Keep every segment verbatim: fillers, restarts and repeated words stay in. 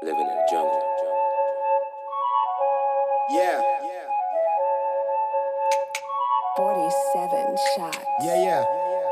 Living in the jungle. Yeah. forty-seven shots. Yeah, yeah.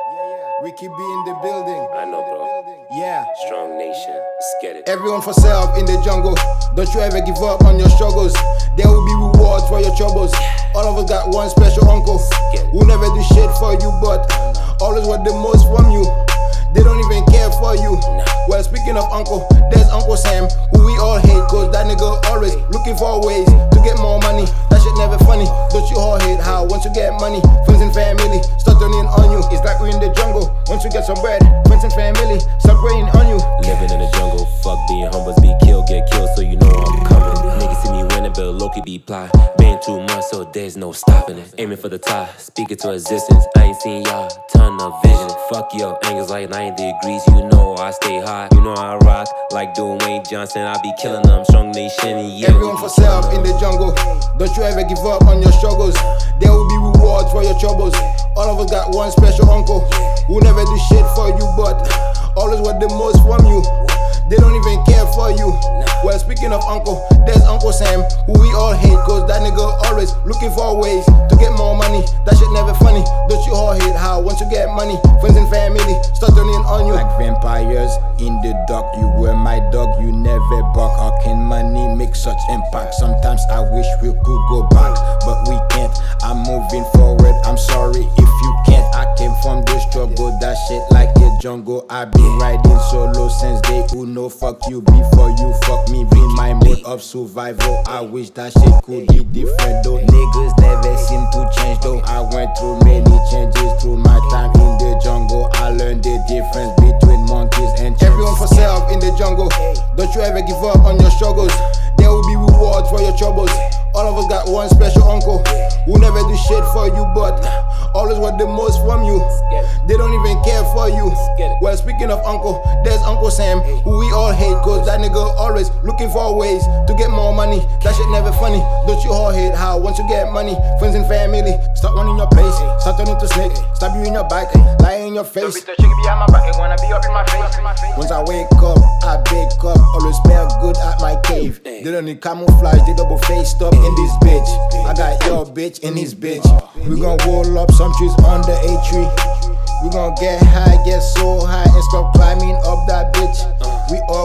Ricky B in the building. I know, bro. Yeah. Strong nation. Let's get it. Everyone for self in the jungle. Don't you ever give up on your struggles. There will be rewards for your troubles. All of us got one special uncle who never do shit for you, but always want the most from you. They don't even care for you. Well, speaking of uncle, there's Uncle Sam, who we all hate, cause that nigga always looking for ways to get more money. That shit never funny. Don't you all hate how once you get money, friends and family start turning on you. It's like we're in the jungle. Once you get some bread, friends and family start praying on you. Living in the jungle, fuck being humble, be killed, get killed, so you know I'm coming. Niggas see me winning, but Loki be ply. Been two months, so there's no stopping it. Aiming for the top, speaking to existence. I ain't seen y'all, ton of vision. Fuck your angles like ninety degrees, you know I stay hot. You know I rock like Dwayne Johnson. I be killing them, strong nation. Yeah, everyone for self in the jungle. Don't you ever give up on your struggles. There will be rewards for your troubles. All of us got one special uncle who never do shit for you, but always want the most from you. They don't even care for you. Well, speaking of uncle, there's Uncle Sam, who we all hate, cause that nigga always looking for ways to get more money. That shit never funny. Don't you all hate how once you get money, friends and family start turning on you? Like vampires in the dark, you were my dog, you never bark. How can money make such impact? Sometimes I wish we could go back, but we can't. I'm moving forward, I'm sorry if you can't. I came from the struggle, that shit like a jungle. I've been riding solo since day uno. Fuck you before you fuck me, be my mode of survival. I wish that shit could be different though. Niggas never seem to change though. I went through many changes through my time in the jungle. I learned the difference between monkeys and chimps. Everyone for self in the jungle. Don't you ever give up on your struggles. There will be rewards for your troubles. All of us got one special uncle who never do shit for you, but always want the most from you. They don't even care for you. Well, speaking of uncle, there's Uncle Sam, who we all hate, cause that nigga always looking for ways to get more money. That shit never funny. Don't you all hate how once you get money, friends and family start running your place, start turning to snake, stab you in your back, lie in your face. Once I wake up, I bake up, always smell good at my cave. They don't need camouflage, they double faced up in this bitch. I got your bitch in his bitch. We gon' roll up some trees under a tree. We gon' get high, get so high and stop climbing up that bitch. We all